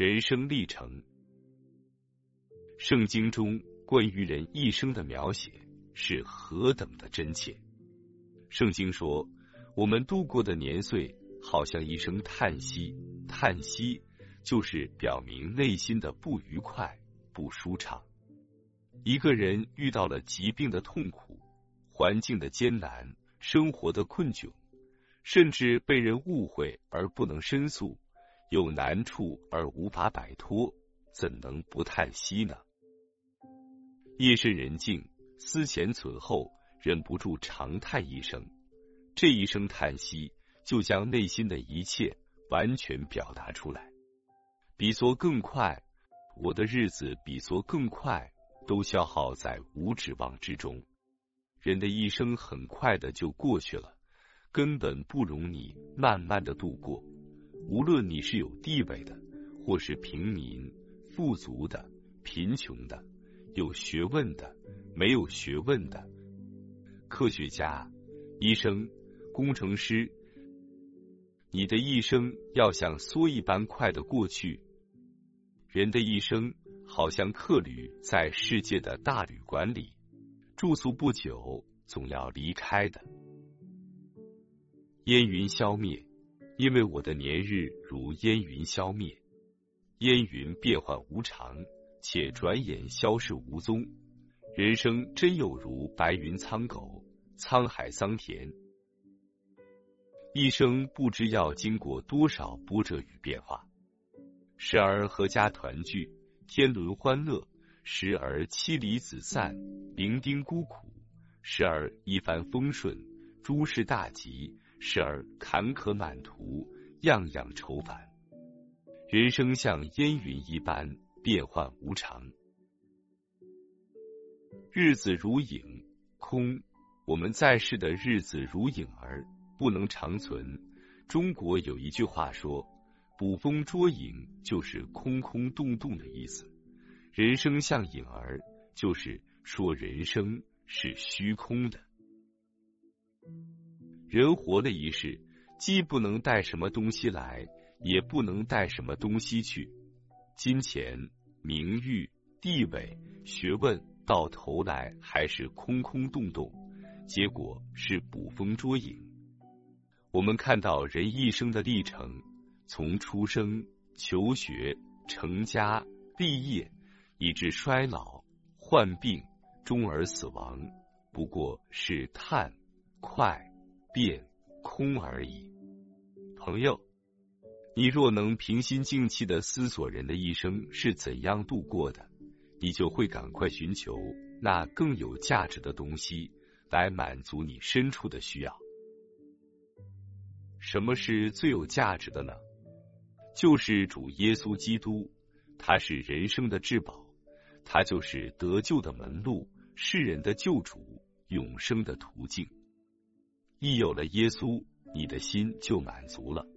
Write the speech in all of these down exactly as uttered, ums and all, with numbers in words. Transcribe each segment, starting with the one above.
人生历程。圣经中关于人一生的描写是何等的真切。圣经说，我们度过的年岁好像一声叹息，叹息就是表明内心的不愉快、不舒畅。一个人遇到了疾病的痛苦、环境的艰难、生活的困窘，甚至被人误会而不能申诉，有难处而无法摆脱，怎能不叹息呢？夜深人静，思前存后，忍不住长叹一声，这一声叹息就将内心的一切完全表达出来。比作更快，我的日子比作更快，都消耗在无指望之中。人的一生很快的就过去了，根本不容你慢慢的度过。无论你是有地位的，或是平民、富足的、贫穷的，有学问的、没有学问的，科学家、医生、工程师，你的一生要像梭一般快的过去。人的一生好像客旅在世界的大旅馆里，住宿不久，总要离开的。烟云消灭，因为我的年日如烟云消灭。烟云变幻无常，且转眼消逝无踪。人生真有如白云苍狗，沧海桑田。一生不知要经过多少波折与变化，时而阖家团聚，天伦欢乐；时而妻离子散，零丁孤苦；时而一帆风顺，诸事大吉；时而坎坷满途，样样愁烦。人生像烟云一般变幻无常，日子如影，空。我们在世的日子如影儿，不能长存。中国有一句话说，捕风捉影就是空空洞洞的意思。人生像影儿，就是说人生是虚空的。人活了一世，既不能带什么东西来，也不能带什么东西去。金钱、名誉、地位、学问，到头来还是空空洞洞，结果是捕风捉影。我们看到人一生的历程，从出生、求学、成家、立业，以至衰老、患病，终而死亡，不过是叹、快、变、空而已。朋友，你若能平心静气地思索人的一生是怎样度过的，你就会赶快寻求那更有价值的东西来满足你深处的需要。什么是最有价值的呢？就是主耶稣基督，他是人生的至宝，他就是得救的门路，世人的救主，永生的途径。一有了耶稣，你的心就满足了。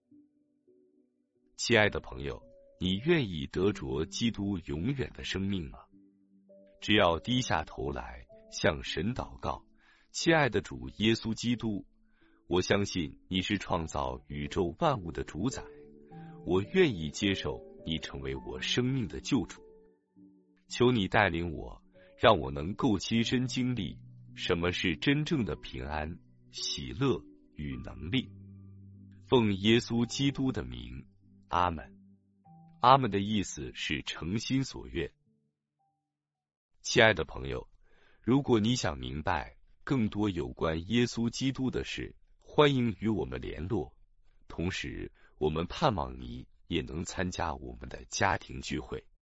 亲爱的朋友，你愿意得着基督永远的生命吗？只要低下头来向神祷告，亲爱的主耶稣基督，我相信你是创造宇宙万物的主宰，我愿意接受你成为我生命的救主。求你带领我，让我能够亲身经历什么是真正的平安、喜乐与能力。奉耶稣基督的名，阿们。阿们的意思是诚心所愿。亲爱的朋友，如果你想明白更多有关耶稣基督的事，欢迎与我们联络。同时，我们盼望你也能参加我们的家庭聚会。